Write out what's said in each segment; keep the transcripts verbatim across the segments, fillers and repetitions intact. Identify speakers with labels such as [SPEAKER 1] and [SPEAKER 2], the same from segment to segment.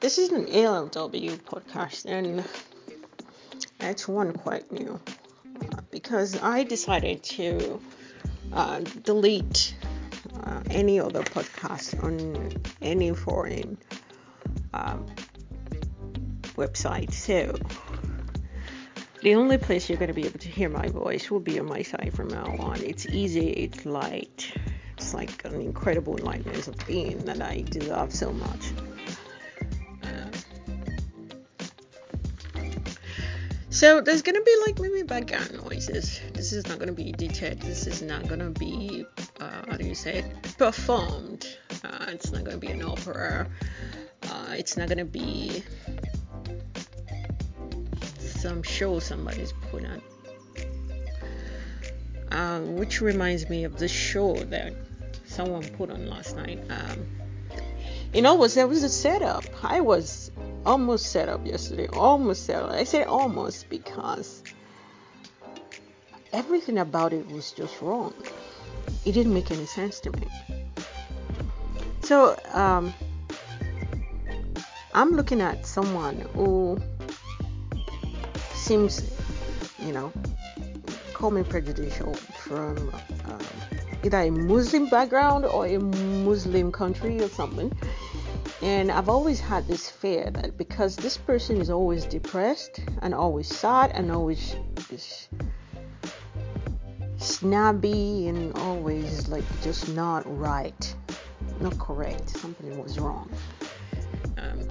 [SPEAKER 1] This is an A L W podcast, and it's one quite new uh, because I decided to uh, delete uh, any other podcast on any foreign um, website. So the only place you're going to be able to hear my voice will be on my site from now on. It's easy, it's light, it's like an incredible lightness of being that I deserve so much. So there's going to be like maybe background noises. This is not going to be edited. This is not going to be, uh, how do you say it, performed. Uh, it's not going to be an opera. Uh, it's not going to be some show somebody's put on. Uh, which reminds me of the show that someone put on last night. Um, you know, was there was a setup. I was almost set up yesterday. Almost set up. I say almost because everything about it was just wrong. It didn't make any sense to me. So um, I'm looking at someone who seems, you know, call me prejudicial, from um, either a Muslim background or a Muslim country or something. And I've always had this fear that because this person is always depressed and always sad and always snobby and always like just not right, not correct, something was wrong. Um,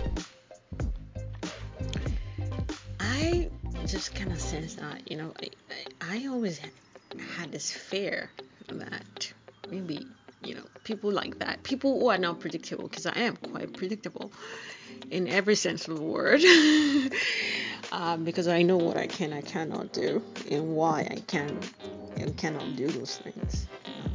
[SPEAKER 1] I just kind of sense that, you know, I, I, I always had this fear that maybe, you know, people like that, people who are not predictable, because I am quite predictable in every sense of the word, um, because I know what I can, I cannot do, and why I can and cannot do those things. Um,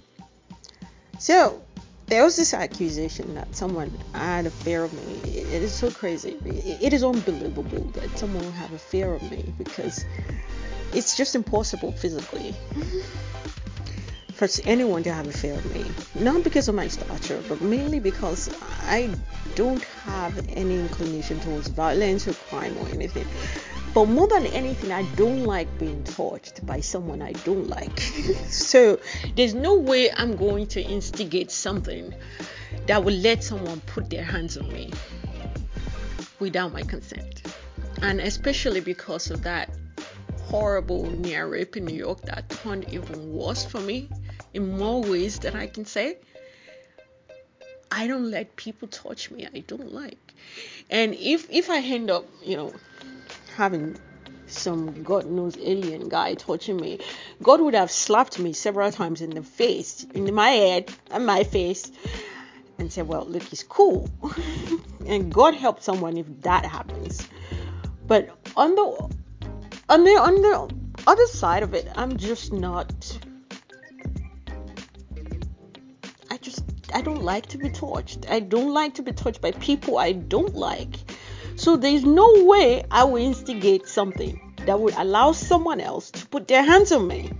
[SPEAKER 1] so there was this accusation that someone had a fear of me. It, it is so crazy. It, it is unbelievable that someone would have a fear of me, because it's just impossible physically for anyone to have a fear of me. Not because of my stature, but mainly because I don't have any inclination towards violence or crime or anything. But more than anything, I don't like being touched by someone I don't like. So there's no way I'm going to instigate something that will let someone put their hands on me without my consent. And especially because of that horrible near rape in New York that turned even worse for me in more ways that I can say. I don't let people touch me I don't like. And if if I end up, you know, having some God knows alien guy touching me, God would have slapped me several times in the face, in my head and my face, and said, well, look, he's cool. And God help someone if that happens. But on the on the on the other side of it, I'm just not I just I don't like to be touched. I don't like to be touched by people I don't like. So there's no way I will instigate something that would allow someone else to put their hands on me.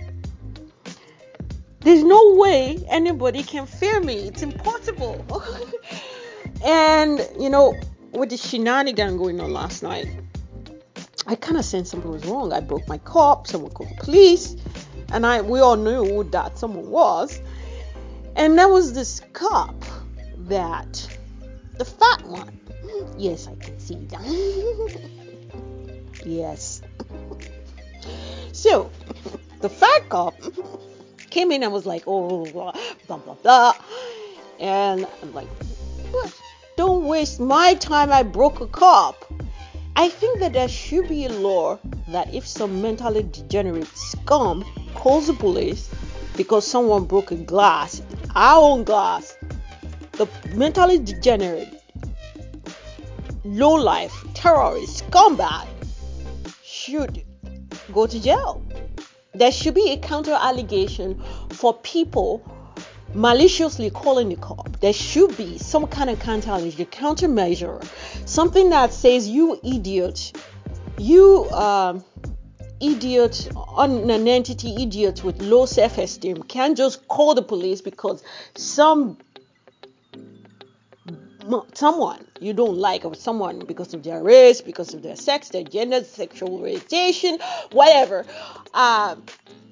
[SPEAKER 1] There's no way anybody can fear me. It's impossible. And, you know, with the shenanigan going on last night, I kind of sensed something was wrong. I broke my cup. Someone called the police. And I we all knew that someone was. And there was this cop that, the fat one. Yes, I can see that. Yes. So, the fat cop came in and was like, oh, blah, blah, blah, blah. And I'm like, what? Don't waste my time. I broke a cup. I think that there should be a law that if some mentally degenerate scum calls the police because someone broke a glass, our own glass, the mentally degenerate, low life, terrorist, scumbag should go to jail. There should be a counter allegation for people maliciously calling the cop. There should be some kind of counter allegation, countermeasure, something that says, you idiot, you um, idiot, non-entity idiot with low self-esteem can't just call the police because some some someone you don't like, or someone because of their race, because of their sex, their gender, sexual orientation, whatever, um,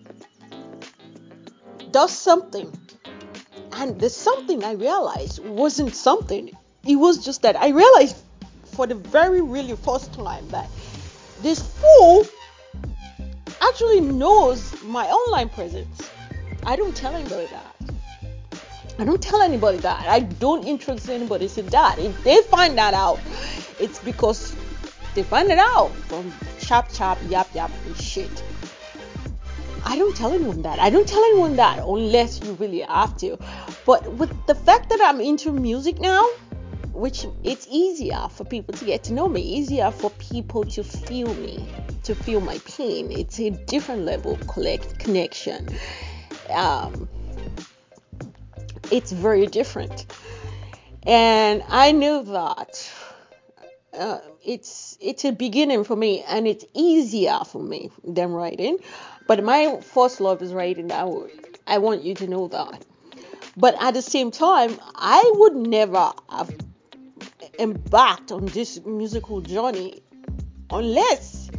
[SPEAKER 1] does something, and the something I realized wasn't something. It was just that I realized for the very really first time that this fool actually knows my online presence. I don't tell anybody that. I don't tell anybody that. I don't introduce anybody to that. If they find that out, it's because they find it out from chap chap, yap yap, and shit. I don't tell anyone that. I don't tell anyone that unless you really have to. But with the fact that I'm into music now, which it's easier for people to get to know me, easier for people to feel me, to feel my pain. It's a different level of collect connection. Um, it's very different, and I knew that uh, it's it's a beginning for me, and it's easier for me than writing. But my first love is writing. I, I want you to know that. But at the same time, I would never have embarked on this musical journey unless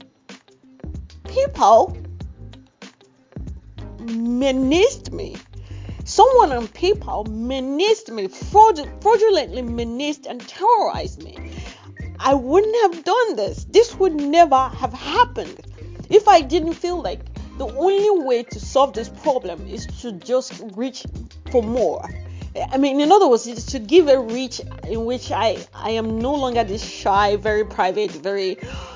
[SPEAKER 1] people menaced me. Someone on PayPal menaced me, fraud- fraudulently menaced and terrorized me. I wouldn't have done this. This would never have happened if I didn't feel like the only way to solve this problem is to just reach for more. I mean, in other words, it's to give a reach in which I, I am no longer this shy, very private, very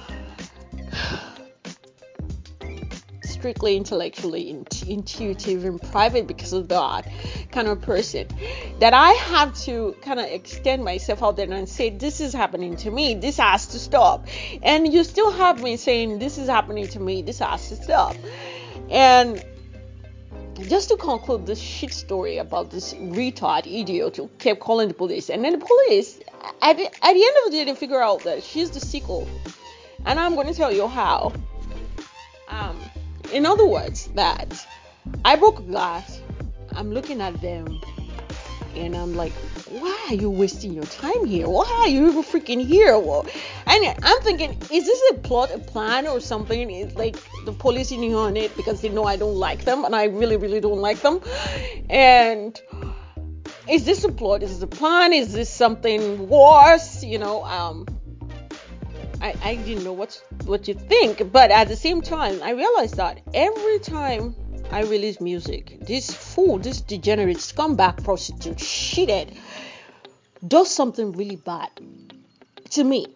[SPEAKER 1] strictly intellectually intuitive and private because of that kind of person, that I have to kind of extend myself out there and say, this is happening to me, this has to stop. And you still have me saying, this is happening to me, this has to stop. And just to conclude this shit story about this retard idiot who kept calling the police, and then the police at the, at the end of the day they figure out that she's the sicko, and I'm going to tell you how. Um, in other words, that I broke a glass. I'm looking at them, and I'm like, why are you wasting your time here? Why are you even freaking here? Well, and I'm thinking, is this a plot, a plan, or something? It's like the police in on it because they know I don't like them, and I really, really don't like them. And is this a plot? Is this a plan? Is this something worse? You know, um, I, I didn't know what what to think, but at the same time, I realized that every time I release music, this fool, this degenerate scumbag prostitute, shithead, does something really bad to me.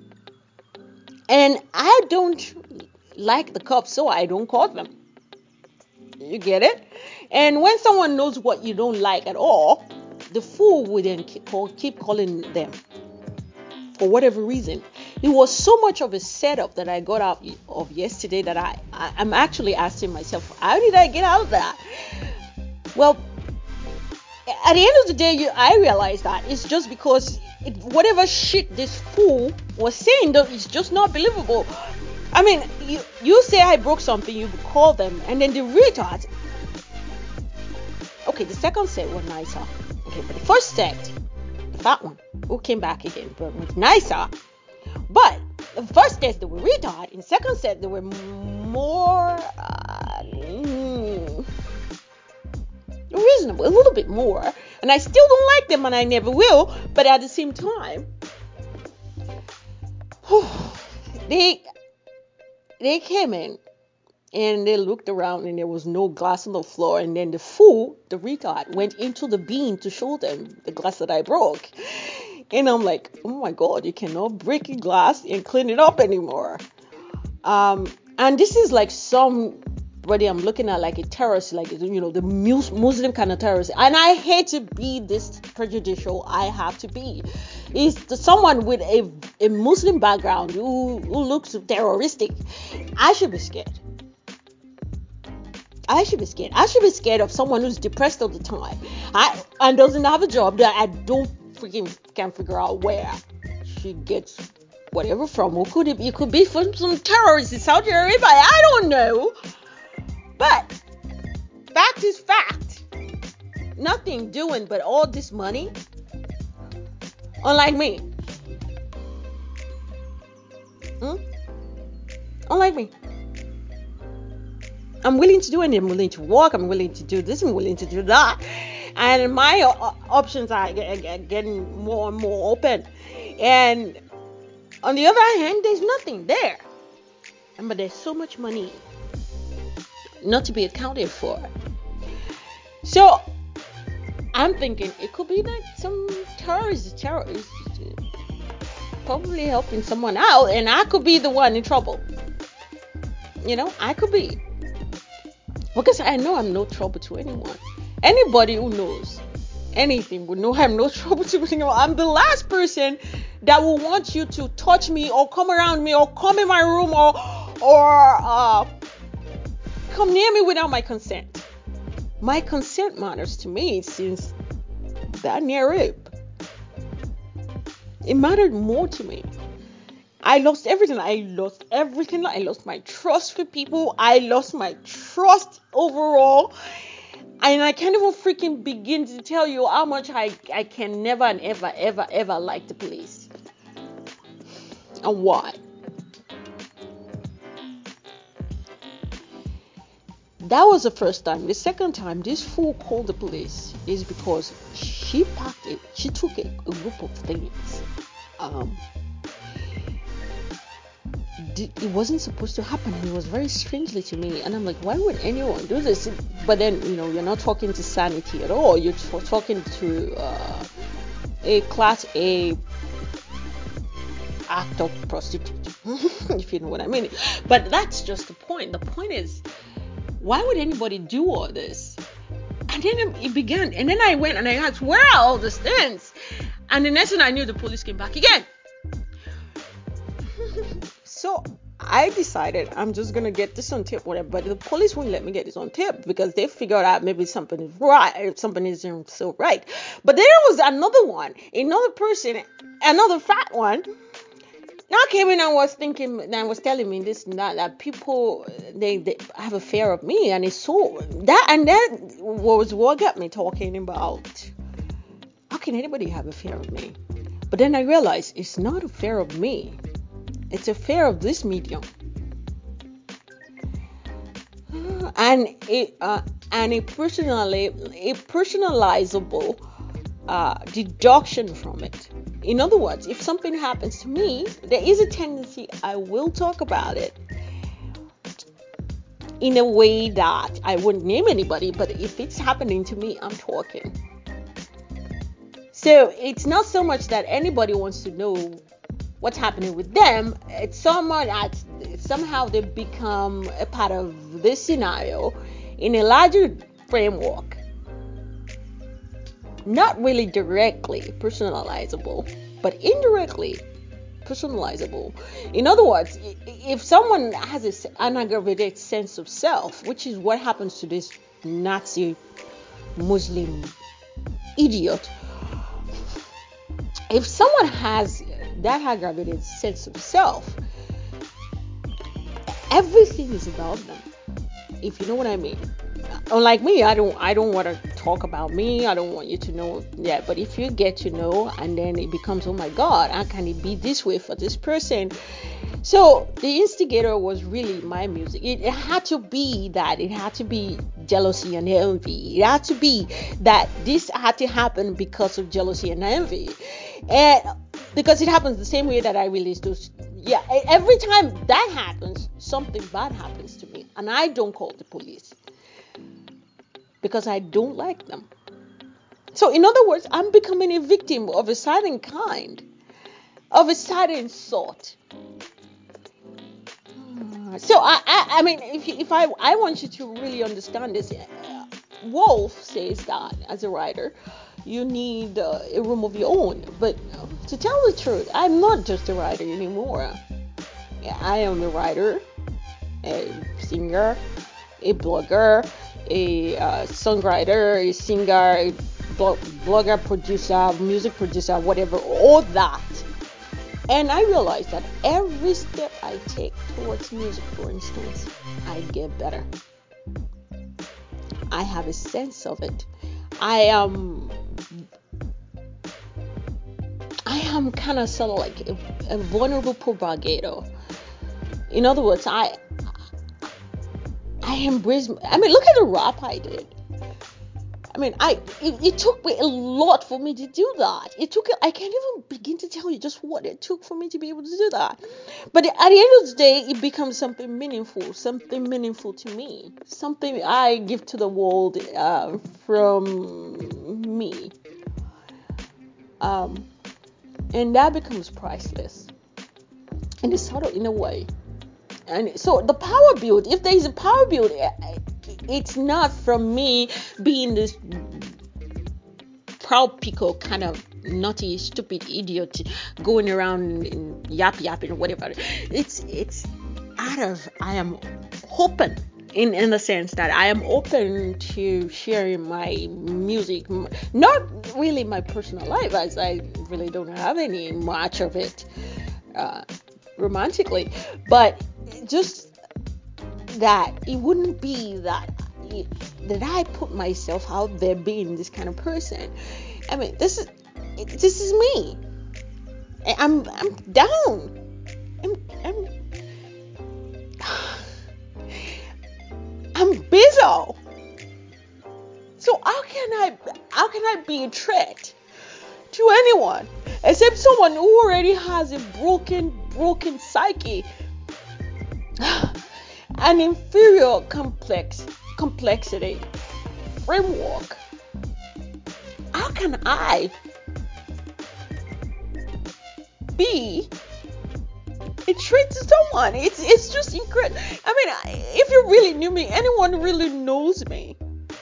[SPEAKER 1] And I don't like the cops, so I don't call them. You get it? And when someone knows what you don't like at all, the fool would then keep, call, keep calling them for whatever reason. It was so much of a setup that I got out of yesterday that I, I I'm actually asking myself, how did I get out of that? Well, at the end of the day, you, I realized that it's just because it, whatever shit this fool was saying, it's just not believable. I mean, you you say I broke something, you call them, and then the retard. Okay, the second set was nicer. Okay, but the first set, the fat one, who came back again, but was nicer. But the first set they were retard. In the second set they were more uh, mm, reasonable, a little bit more. And I still don't like them, and I never will. But at the same time, they they came in and they looked around, and there was no glass on the floor. And then the fool, the retard, went into the bin to show them the glass that I broke. And I'm like, oh my God, you cannot break a glass and clean it up anymore. Um, and this is like somebody I'm looking at like a terrorist, like, you know, the Muslim kind of terrorist. And I hate to be this prejudicial. I have to be. It's someone with a, a Muslim background who, who looks terroristic. I should be scared. I should be scared. I should be scared of someone who's depressed all the time. I and doesn't have a job that I don't freaking can't figure out where she gets whatever from. Or could it be? It could be from some terrorists in Saudi Arabia. I don't know. But fact is fact. Nothing doing but all this money. Unlike me. Hmm? Unlike me. I'm willing to do anything. I'm willing to walk. I'm willing to do this. I'm willing to do that. And my uh, options are getting more and more open. And on the other hand, there's nothing there. But there's so much money not to be accounted for. So I'm thinking it could be that some terrorist, terrorist, probably helping someone out, and I could be the one in trouble. You know, I could be. Because I know I'm no trouble to anyone. Anybody who knows anything would know I'm no trouble to anyone. I'm the last person that will want you to touch me or come around me or come in my room or or uh, come near me without my consent. My consent matters to me since that near rape. It mattered more to me. I lost everything. I lost everything. I lost my trust for people. I lost my trust overall. And I can't even freaking begin to tell you how much I, I can never and ever, ever, ever like the police. And why? That was the first time. The second time this fool called the police is because she packed it. She took a, a group of things. Um, it wasn't supposed to happen, and it was very strangely to me. And I'm like, why would anyone do this? But then, you know, you're not talking to sanity at all. You're t- talking to uh, a class A act of prostitute, if you know what I mean. But that's just the point. The point is, why would anybody do all this? And then it began, and then I went and I asked, where are all these things? And the next thing I knew, the police came back again. So I decided I'm just gonna get this on tape, whatever. But the police won't let me get this on tape because they figured out maybe something is right, something isn't so right. But then there was another one, another person, another fat one. Now came in and was thinking and was telling me this and that, that people they, they have a fear of me, and it's so that and that was what got me talking about how can anybody have a fear of me. But then I realized it's not a fear of me. It's a fear of this medium, and it uh, and a personally a personalizable uh, deduction from it. In other words, if something happens to me, there is a tendency I will talk about it in a way that I wouldn't name anybody. But if it's happening to me, I'm talking. So it's not so much that anybody wants to know what's happening with them. It's someone that somehow they become a part of this scenario in a larger framework, not really directly personalizable, but indirectly personalizable. In other words, if someone has a, an aggravated sense of self, which is what happens to this Nazi Muslim idiot, if someone has that aggravated sense of self, everything is about them, if you know what I mean. Unlike me, I don't I don't want to talk about me. I don't want you to know that. But if you get to know, and then it becomes, oh my God, how can it be this way for this person? So the instigator was really my music. It, it had to be that. It had to be jealousy and envy. It had to be that this had to happen because of jealousy and envy. And because it happens the same way that I release those. Yeah, every time that happens, something bad happens to me. And I don't call the police, because I don't like them. So in other words, I'm becoming a victim of a certain kind, of a certain sort. So I, I, I mean, if you, if I, I want you to really understand this. Uh, Wolf says that as a writer, you need uh, a room of your own. But uh, to tell the truth, I'm not just a writer anymore. I am a writer, a singer, a blogger, a uh, songwriter, a singer, a blog- blogger, producer, music producer, whatever, all that. And I realized that every step I take towards music, for instance, I get better. I have a sense of it. I am. Um, I am kind of sort of like a, a vulnerable propagator. In other words, I I embrace. I mean, look at the rap I did. I mean, I it, it took me a lot for me to do that. It took I can't even begin to tell you just what it took for me to be able to do that. But at the end of the day, it becomes something meaningful, something meaningful to me, something I give to the world uh, from me, um, and that becomes priceless. And it's sort of in a way. And so the power build, if there is a power build, it's not from me being this proud pickle kind of naughty, stupid idiot going around and yap yapping or whatever. It's it's out of I am open in in the sense that I am open to sharing my music, not really my personal life, as I really don't have any much of it uh, romantically, but just that it wouldn't be that it, that I put myself out there being this kind of person. I mean, this is this is me. I'm I'm down. I'm I'm I'm bizzo. So how can I how can I be a threat to anyone except someone who already has a broken broken psyche? An inferior complex complexity framework. How can I be a threat to someone? It's it's just incredible. I mean, if you really knew me, anyone really knows me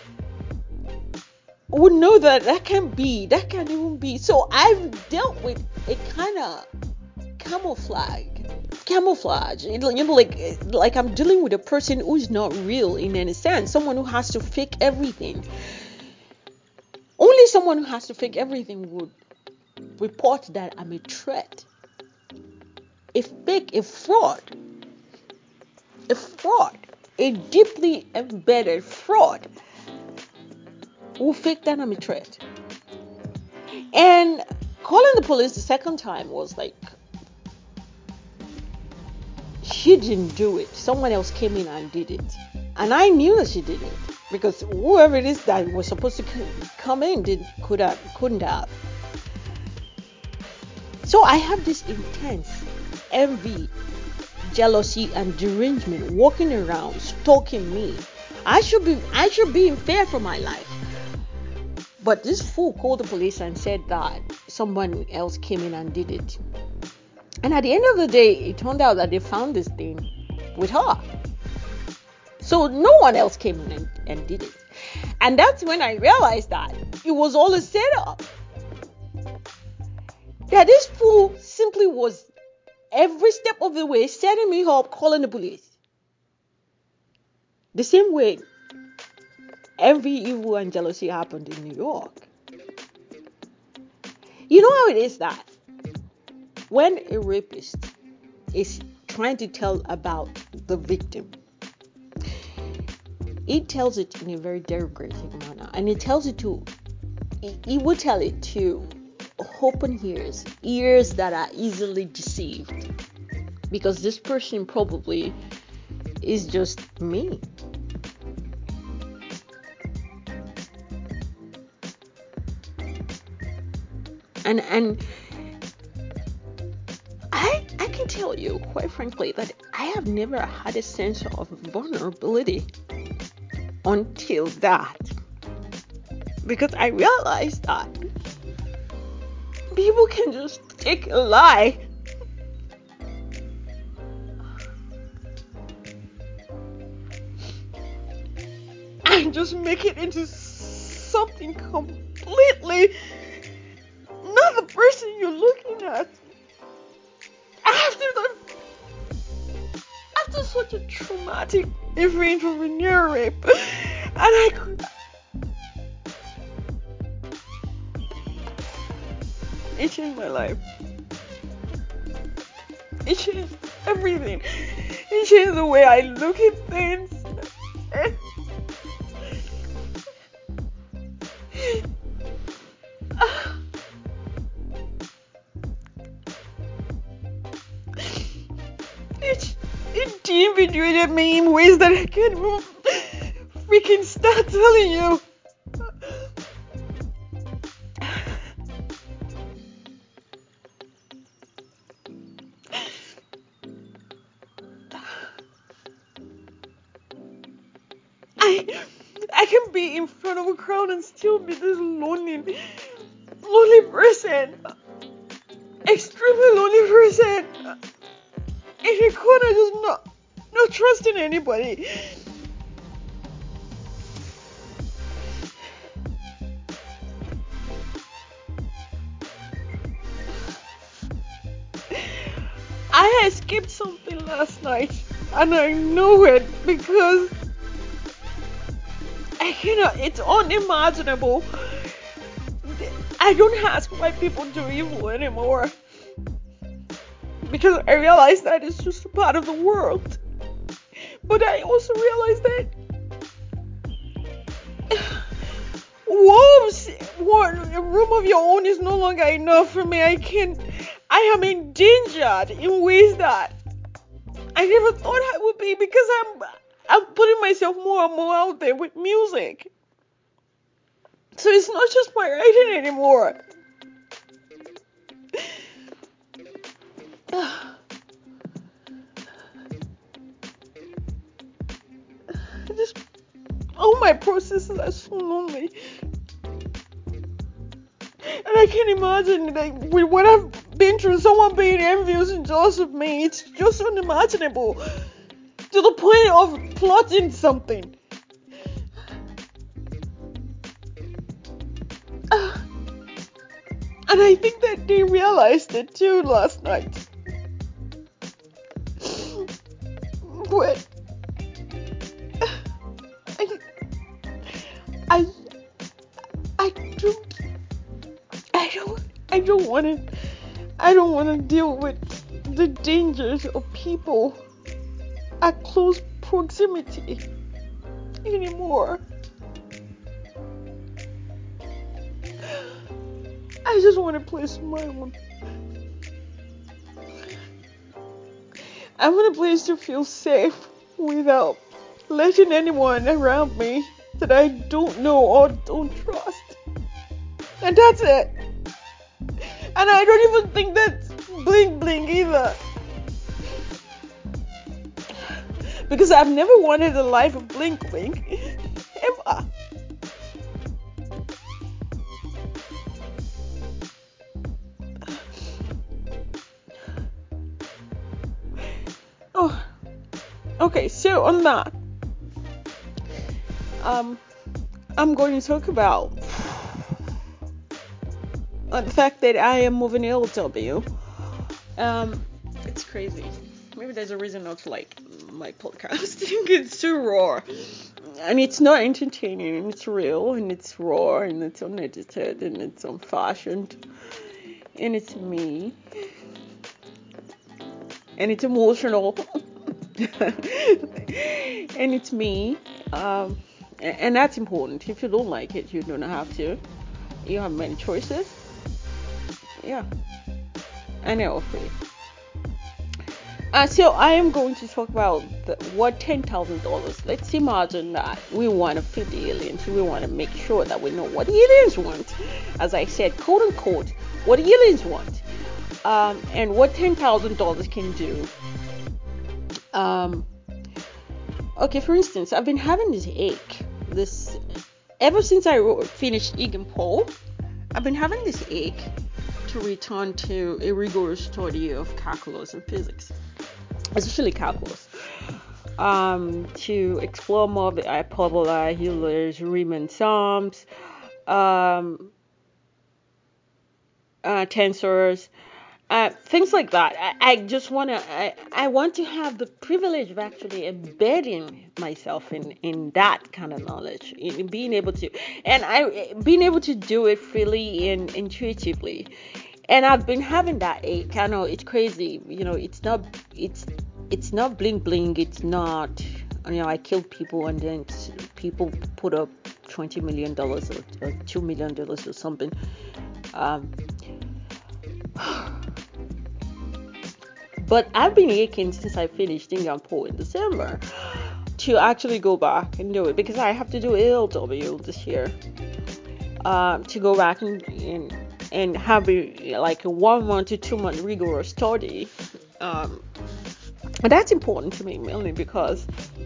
[SPEAKER 1] would know that that can be, that can even be. So I've dealt with a kind of camouflage. Camouflage, you know, like like I'm dealing with a person who's not real in any sense. Someone who has to fake everything. Only someone who has to fake everything would report that I'm a threat. A fake, a fraud, a fraud, a deeply embedded fraud will fake that I'm a threat. And calling the police the second time was like, she didn't do it. Someone else came in and did it. And I knew that she did it because whoever it is that was supposed to come in did could have couldn't have. So I have this intense envy, jealousy, and derangement walking around, stalking me. I should be I should be in fear for my life. But this fool called the police and said that someone else came in and did it. And at the end of the day, it turned out that they found this thing with her. So no one else came in and, and did it. And that's when I realized that it was all a setup. That this fool simply was every step of the way setting me up, calling the police. The same way envy, evil, and jealousy happened in New York. You know how it is that when a rapist is trying to tell about the victim, it tells it in a very derogatory manner, and it tells it to, it, it will tell it to open ears, ears that are easily deceived, because this person probably is just me. And and I I can tell you quite frankly that I have never had a sense of vulnerability until that, because I realized that people can just take a lie and just make it into something completely not the person you're looking at. After the after such a traumatic event of a near rape, and I could it changed my life. It changed everything. It changed the way I look at things.
[SPEAKER 2] infatuated me in ways that I can't even freaking start telling you. I I can be in front of a crowd and still be this lonely, lonely person. Extremely lonely person. In a corner, just not, not trusting anybody. I escaped something last night, and I know it because I cannot. It's unimaginable. I don't ask why people do evil anymore, because I realize that it's just a part of the world. But I also realize that wolves, one a room of your own is no longer enough for me. I can't. I am endangered in ways that I never thought I would be, because I'm I'm putting myself more and more out there with music. So it's not just my writing anymore. Just all my processes are so lonely, and I can't imagine, like, with what I've been through, someone being envious and jealous of me. It's just unimaginable, to the point of plotting something. Uh, and I think that they realized it too last night. But I, I, I don't, I don't, I don't want to, I don't want to deal with the dangers of people at close proximity anymore. I just want a place of my own. I want a place to feel safe without letting anyone around me that I don't know or don't trust. And that's it. And I don't even think that's bling bling either. Because I've never wanted a life of bling bling. Ever. Oh. Okay, so on that, um, I'm going to talk about uh, the fact that I am moving to L W. Um, it's crazy. Maybe there's a reason not to like my podcast. It's too raw, and it's not entertaining, and it's real, and it's raw, and it's unedited, and it's unfashioned, and it's me, and it's emotional. And it's me, um, and that's important. If you don't like it, you don't have to. You have many choices. Yeah, and they're all free. Uh, so I am going to talk about the, what ten thousand dollars. Let's imagine that we want to feed the aliens. We want to make sure that we know what the aliens want. As I said, quote unquote, what the aliens want, um, and what ten thousand dollars can do. Um, okay, for instance, I've been having this ache, this ever since I wrote, finished Egan Paul. I've been having this ache to return to a rigorous study of calculus and physics, especially calculus, um, to explore more of the hyperbola, Euler's, Riemann sums, um, uh, tensors. Uh, things like that. I, I just want to. I, I want to have the privilege of actually embedding myself in, in that kind of knowledge, in, in being able to, and I being able to do it freely and intuitively. And I've been having that ache. I know it's crazy. You know, it's not. It's it's not bling bling. It's not. You know, I killed people and then people put up twenty million dollars or, or two million dollars or something. Um, But I've been aching since I finished Singapore in December to actually go back and do it, because I have to do L W this year. Uh, to go back and, and and have a, like a one month to two month rigorous study. Um, and that's important to me, mainly because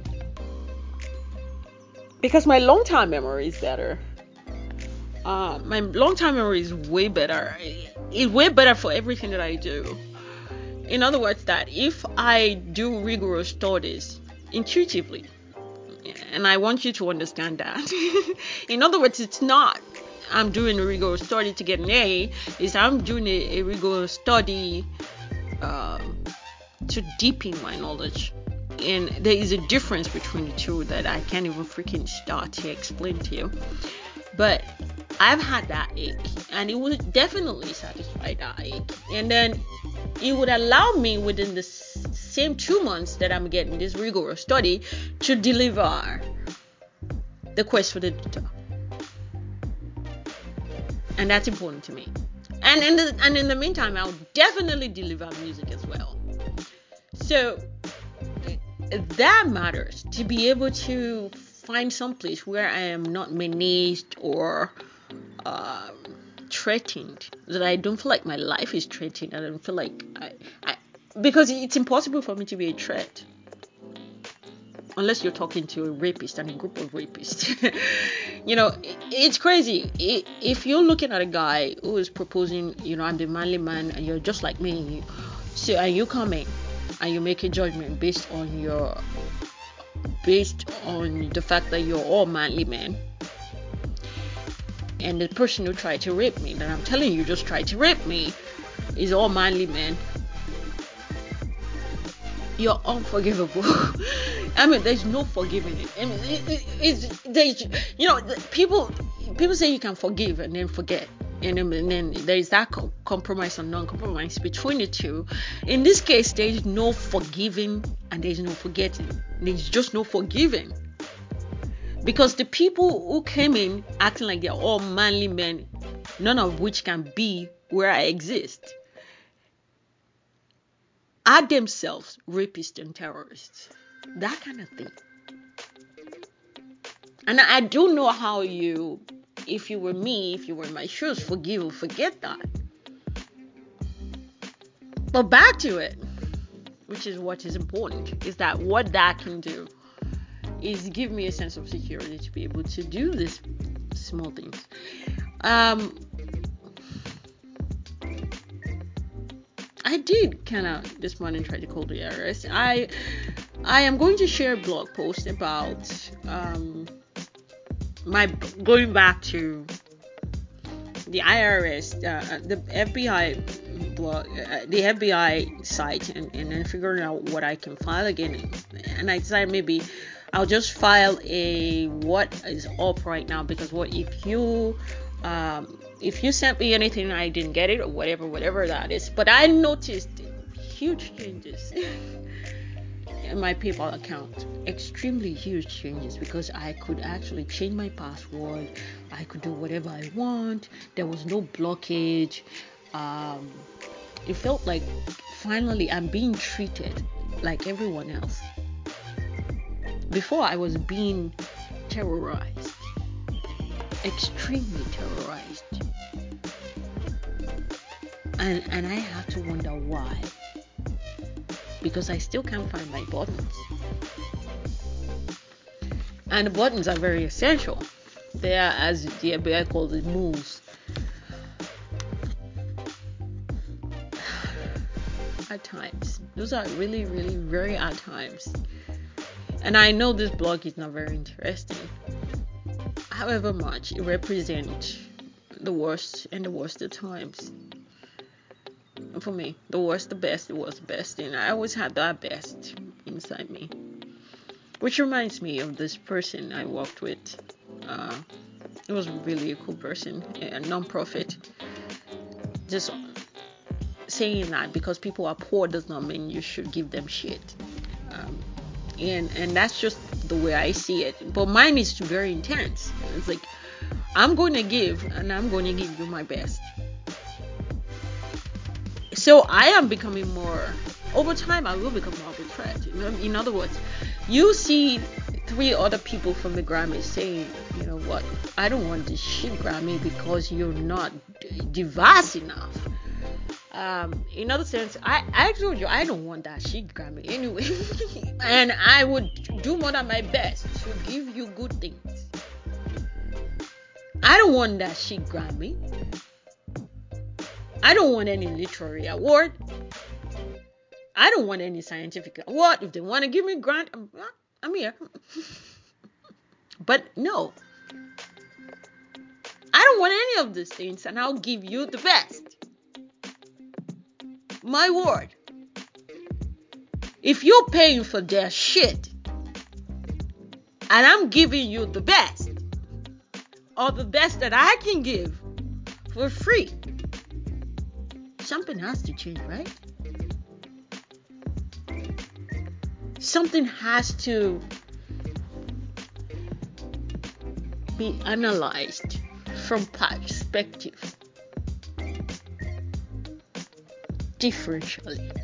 [SPEAKER 2] because my long time memory is better. Uh, my long time memory is way better. It's way better for everything that I do. In other words, that if I do rigorous studies intuitively, and I want you to understand that. In other words, it's not I'm doing a rigorous study to get an A, is I'm doing a, a rigorous study um, to deepen my knowledge. And there is a difference between the two that I can't even freaking start to explain to you. But I've had that ache, and it would definitely satisfy that ache. And then it would allow me within the s- same two months that I'm getting this rigorous study to deliver the quest for the doctor. And that's important to me. And in the and in the meantime, I'll definitely deliver music as well. So that matters, to be able to find some place where I am not menaced or uh, threatened, that I don't feel like my life is threatened. I don't feel like I, I because it's impossible for me to be a threat. Unless you're talking to a rapist and a group of rapists. You know, it, it's crazy. It, if you're looking at a guy who is proposing, you know, I'm the manly man and you're just like me, so and you come in and you make a judgment based on your, based on the fact that you're all manly men, and the person who tried to rape me, that I'm telling you just tried to rape me, is all manly men, you're unforgivable. I mean, there's no forgiving it. I mean, it, it, it's there's, you know, people people say you can forgive and then forget, and then, and then there is that co- compromise or non-compromise between the two. In this case, there is no forgiving and there is no forgetting. There's just no forgiving, because the people who came in acting like they're all manly men, none of which can be where I exist, are themselves rapists and terrorists. That kind of thing. And I don't know how you, if you were me, if you were in my shoes, forgive or forget that. But back to it, which is what is important, is that what that can do is give me a sense of security to be able to do these small things. Um, I did kind of this morning try to call the I R S. I I am going to share a blog post about um, my going back to the I R S, uh, the F B I blog, uh, the F B I site, and, and then figuring out what I can file again. And I decided maybe I'll just file a what is up right now, because what if you um, if you sent me anything and I didn't get it, or whatever, whatever that is. But I noticed huge changes in my PayPal account, extremely huge changes, because I could actually change my password, I could do whatever I want, there was no blockage. Um, it felt like finally I'm being treated like everyone else. Before I was being terrorized, extremely terrorized, and and I have to wonder why, because I still can't find my buttons. And the buttons are very essential. They are, as the F B I calls it, moves. At times. Those are really, really very at times. And I know this blog is not very interesting. However much it represents the worst and the worst of times. For me, the worst, the best, it was the best. And I always had that best inside me. Which reminds me of this person I worked with. Uh, it was really a cool person, a non-profit. Just saying that because people are poor does not mean you should give them shit. Um, and and that's just the way I see it. But mine is very intense. It's like, I'm going to give, and I'm going to give you my best. So I am becoming more over time I will become more of a threat. You know, in other words, you see three other people from the Grammy saying, you know what, I don't want this shit Grammy because you're not diverse enough. Um, in other sense, I, I told you I don't want that shit Grammy anyway. And I would do more than my best to give you good things. I don't want that shit Grammy. I don't want any literary award. I don't want any scientific award. If they want to give me a grant, I'm, I'm here. But no, I don't want any of these things, and I'll give you the best. My word. If you're paying for their shit, and I'm giving you the best, or the best that I can give for free, something has to change, right? Something has to be analyzed from perspective differentially.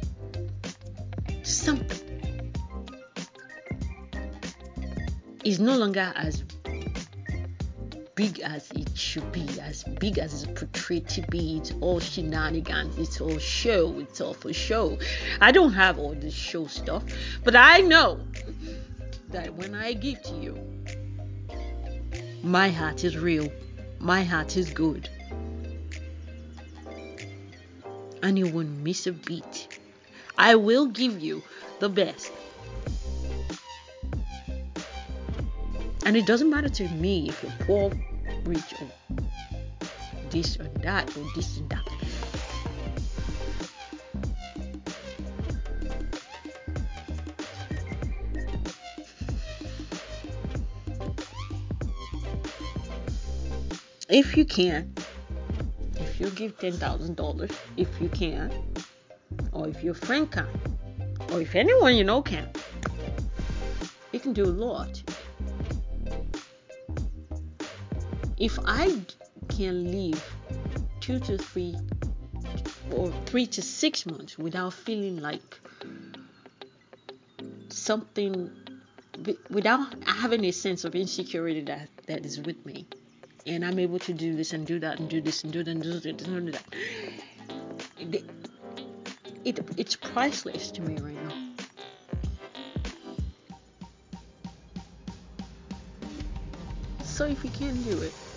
[SPEAKER 2] Something is no longer as big as it should be, as big as it's portrayed to be. It's all shenanigans, it's all show, it's all for show. I don't have all this show stuff, but I know that when I give to you, my heart is real, my heart is good, and you won't miss a beat. I will give you the best. And it doesn't matter to me if you're poor, rich, or this or that, or this and that. If you can, if you give ten thousand dollars, if you can, or if your friend can, or if anyone you know can, you can do a lot. If I can live two to three or three to six months without feeling like something, without having a sense of insecurity that, that is with me, and I'm able to do this and do that and do this and do that and do, this and do that, it, it, it's priceless to me right now. So if you can do it,